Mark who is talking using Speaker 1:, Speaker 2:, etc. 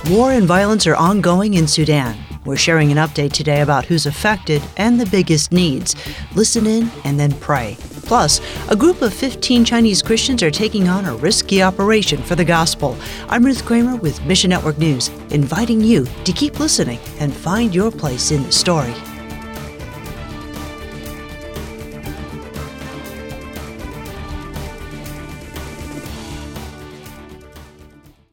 Speaker 1: War and violence are ongoing in Sudan. We're sharing an update today about who's affected and the biggest needs. Listen in and then pray. Plus, a group of 15 Chinese Christians are taking on a risky operation for the gospel. I'm Ruth Kramer with Mission Network News, inviting you to keep listening and find your place in the story.